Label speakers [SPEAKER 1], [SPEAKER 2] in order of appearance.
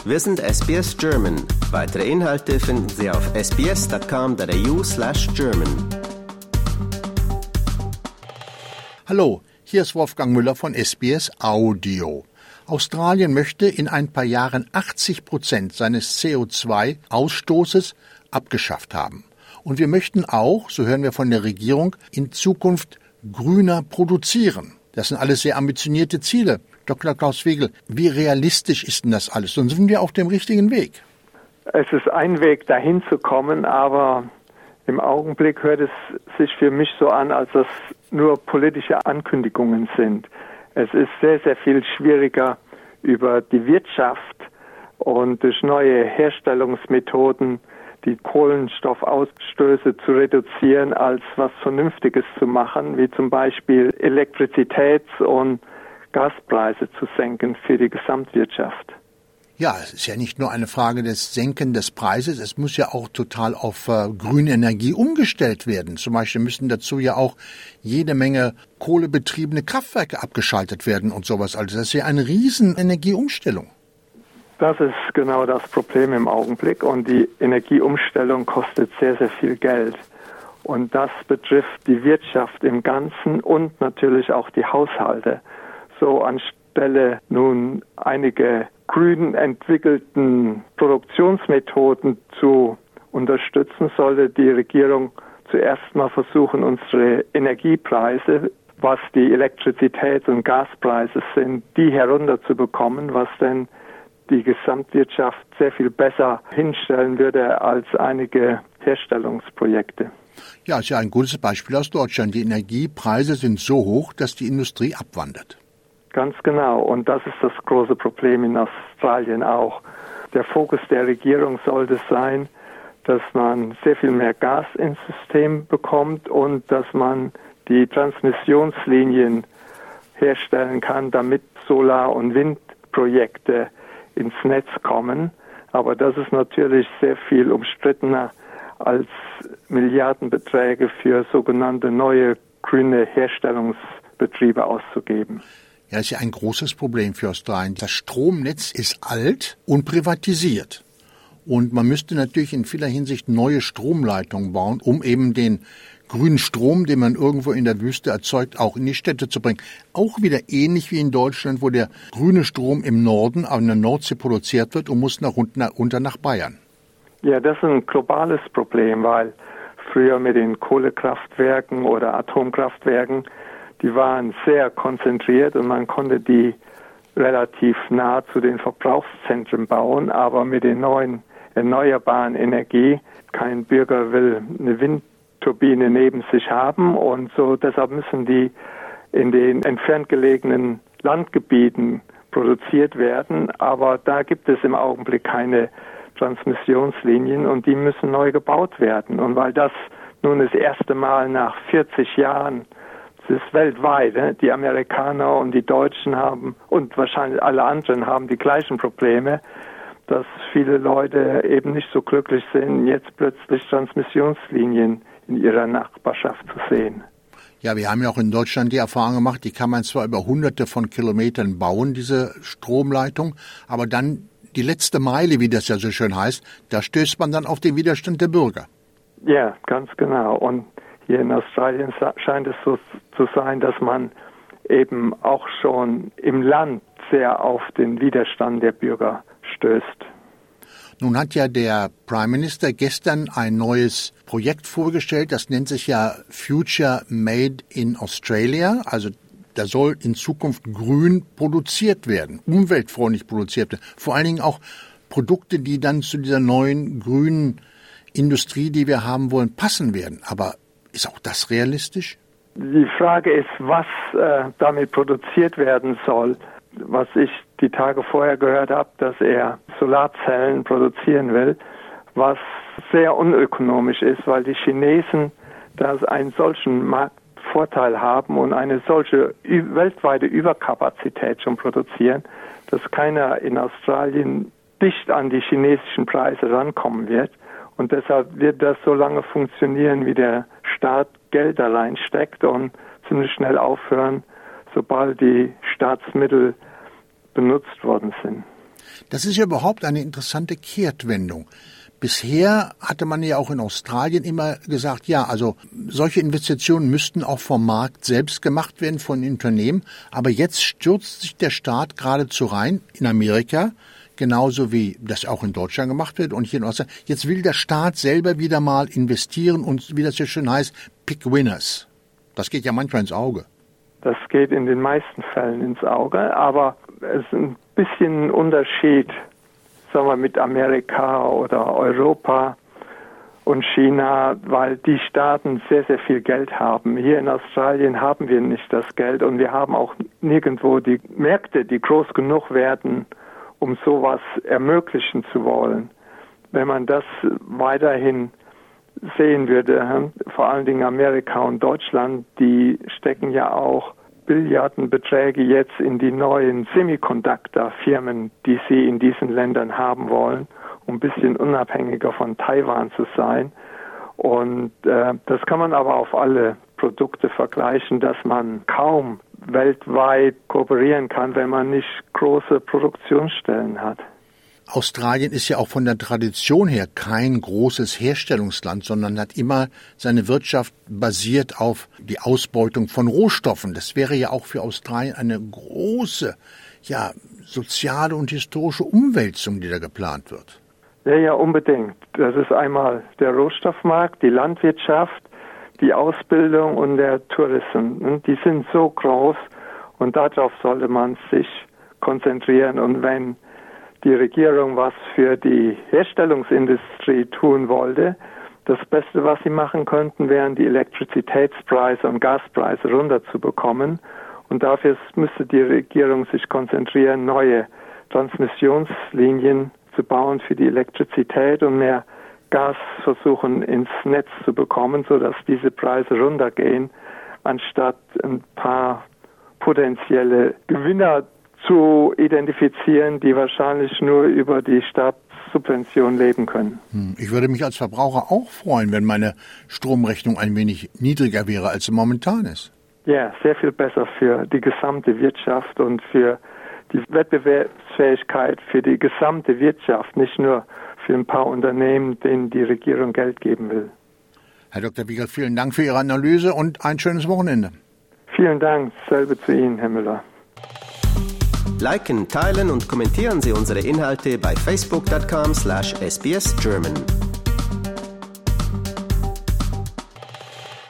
[SPEAKER 1] Wir sind SBS German. Weitere Inhalte finden Sie auf sbs.com.au/German.
[SPEAKER 2] Hallo, hier ist Wolfgang Müller von SBS Audio. Australien möchte in ein paar Jahren 80% seines CO2-Ausstoßes abgeschafft haben. Und wir möchten auch, so hören wir von der Regierung, in Zukunft grüner produzieren. Das sind alles sehr ambitionierte Ziele. Dr. Klaus Wegel, wie realistisch ist denn das alles? Und sind wir auf dem richtigen Weg?
[SPEAKER 3] Es ist ein Weg, dahin zu kommen, aber im Augenblick hört es sich für mich so an, als dass nur politische Ankündigungen sind. Es ist sehr, sehr viel schwieriger, über die Wirtschaft und durch neue Herstellungsmethoden die Kohlenstoffausstöße zu reduzieren, als was Vernünftiges zu machen, wie zum Beispiel Elektrizitäts- und Gaspreise zu senken für die Gesamtwirtschaft.
[SPEAKER 2] Ja, es ist ja nicht nur eine Frage des Senken des Preises, es muss ja auch total auf grüne Energie umgestellt werden. Zum Beispiel müssen dazu ja auch jede Menge kohlebetriebene Kraftwerke abgeschaltet werden und sowas. Also das ist ja eine riesen Energieumstellung.
[SPEAKER 3] Das ist genau das Problem im Augenblick und die Energieumstellung kostet sehr, sehr viel Geld. Und das betrifft die Wirtschaft im Ganzen und natürlich auch die Haushalte. So anstelle nun einige grün entwickelten Produktionsmethoden zu unterstützen, sollte die Regierung zuerst mal versuchen, unsere Energiepreise, was die Elektrizitäts- und Gaspreise sind, die herunterzubekommen, was denn die Gesamtwirtschaft sehr viel besser hinstellen würde als einige Herstellungsprojekte.
[SPEAKER 2] Ja, ist ja ein gutes Beispiel aus Deutschland. Die Energiepreise sind so hoch, dass die Industrie abwandert.
[SPEAKER 3] Ganz genau. Und das ist das große Problem in Australien auch. Der Fokus der Regierung sollte sein, dass man sehr viel mehr Gas ins System bekommt und dass man die Transmissionslinien herstellen kann, damit Solar- und Windprojekte ins Netz kommen. Aber das ist natürlich sehr viel umstrittener als Milliardenbeträge für sogenannte neue grüne Herstellungsbetriebe auszugeben.
[SPEAKER 2] Ja, das ist ja ein großes Problem für Australien. Das Stromnetz ist alt und privatisiert. Und man müsste natürlich in vieler Hinsicht neue Stromleitungen bauen, um eben den grünen Strom, den man irgendwo in der Wüste erzeugt, auch in die Städte zu bringen. Auch wieder ähnlich wie in Deutschland, wo der grüne Strom im Norden an der Nordsee produziert wird und muss runter nach Bayern.
[SPEAKER 3] Ja, das ist ein globales Problem, weil früher mit den Kohlekraftwerken oder Atomkraftwerken, die waren sehr konzentriert und man konnte die relativ nah zu den Verbrauchszentren bauen, aber mit den neuen erneuerbaren Energie, kein Bürger will eine Windturbine neben sich haben und so deshalb müssen die in den entfernt gelegenen Landgebieten produziert werden, aber da gibt es im Augenblick keine Transmissionslinien und die müssen neu gebaut werden. Und weil das nun das erste Mal nach 40 Jahren, das ist weltweit, die Amerikaner und die Deutschen haben und wahrscheinlich alle anderen haben die gleichen Probleme, dass viele Leute eben nicht so glücklich sind, jetzt plötzlich Transmissionslinien in ihrer Nachbarschaft zu sehen.
[SPEAKER 2] Ja, wir haben ja auch in Deutschland die Erfahrung gemacht, die kann man zwar über hunderte von Kilometern bauen, diese Stromleitung, aber dann die letzte Meile, wie das ja so schön heißt, da stößt man dann auf den Widerstand der Bürger.
[SPEAKER 3] Ja, ganz genau. Und hier in Australien scheint es so zu sein, dass man eben auch schon im Land sehr auf den Widerstand der Bürger stößt.
[SPEAKER 2] Nun hat ja der Prime Minister gestern ein neues Projekt vorgestellt, das nennt sich ja Future Made in Australia, also da soll in Zukunft grün produziert werden, umweltfreundlich produziert werden. Vor allen Dingen auch Produkte, die dann zu dieser neuen grünen Industrie, die wir haben wollen, passen werden. Aber ist auch das realistisch?
[SPEAKER 3] Die Frage ist, was damit produziert werden soll. Was ich die Tage vorher gehört habe, dass er Solarzellen produzieren will, was sehr unökonomisch ist, weil die Chinesen da einen solchen Marktvorteil haben und eine solche weltweite Überkapazität schon produzieren, dass keiner in Australien dicht an die chinesischen Preise rankommen wird. Und deshalb wird das so lange funktionieren, wie der Staat Geld da reinsteckt und ziemlich schnell aufhören, sobald die Staatsmittel benutzt worden sind.
[SPEAKER 2] Das ist ja überhaupt eine interessante Kehrtwendung. Bisher hatte man ja auch in Australien immer gesagt, ja, also solche Investitionen müssten auch vom Markt selbst gemacht werden, von Unternehmen. Aber jetzt stürzt sich der Staat geradezu rein in Amerika, genauso wie das auch in Deutschland gemacht wird und hier in Australien. Jetzt will der Staat selber wieder mal investieren und, wie das ja schön heißt, pick winners. Das geht ja manchmal ins Auge.
[SPEAKER 3] Das geht in den meisten Fällen ins Auge, aber es ist ein bisschen ein Unterschied, sagen wir, mit Amerika oder Europa und China, weil die Staaten sehr, sehr viel Geld haben. Hier in Australien haben wir nicht das Geld und wir haben auch nirgendwo die Märkte, die groß genug werden, um sowas ermöglichen zu wollen. Wenn man das weiterhin sehen würde, vor allen Dingen Amerika und Deutschland, die stecken ja auch Milliardenbeträge jetzt in die neuen Semiconductor-Firmen, die sie in diesen Ländern haben wollen, um ein bisschen unabhängiger von Taiwan zu sein. Und das kann man aber auf alle Produkte vergleichen, dass man kaum weltweit kooperieren kann, wenn man nicht große Produktionsstellen hat.
[SPEAKER 2] Australien ist ja auch von der Tradition her kein großes Herstellungsland, sondern hat immer seine Wirtschaft basiert auf die Ausbeutung von Rohstoffen. Das wäre ja auch für Australien eine große, ja, soziale und historische Umwälzung, die da geplant wird.
[SPEAKER 3] Ja, unbedingt. Das ist einmal der Rohstoffmarkt, die Landwirtschaft, die Ausbildung und der Tourismus. Die sind so groß und darauf sollte man sich konzentrieren. Und wenn die Regierung was für die Herstellungsindustrie tun wollte, das Beste, was sie machen könnten, wären die Elektrizitätspreise und Gaspreise runterzubekommen. Und dafür müsste die Regierung sich konzentrieren, neue Transmissionslinien zu bauen für die Elektrizität und mehr Gas versuchen ins Netz zu bekommen, sodass diese Preise runtergehen, anstatt ein paar potenzielle Gewinner zu identifizieren, die wahrscheinlich nur über die Staatssubvention leben können.
[SPEAKER 2] Ich würde mich als Verbraucher auch freuen, wenn meine Stromrechnung ein wenig niedriger wäre, als sie momentan ist.
[SPEAKER 3] Ja, sehr viel besser für die gesamte Wirtschaft und für die Wettbewerbsfähigkeit für die gesamte Wirtschaft, nicht nur für ein paar Unternehmen, denen die Regierung Geld geben will.
[SPEAKER 2] Herr Dr. Wiegert, vielen Dank für Ihre Analyse und ein schönes Wochenende.
[SPEAKER 3] Vielen Dank, selbe zu Ihnen, Herr Müller.
[SPEAKER 1] Liken, teilen und kommentieren Sie unsere Inhalte bei facebook.com/sbsgerman.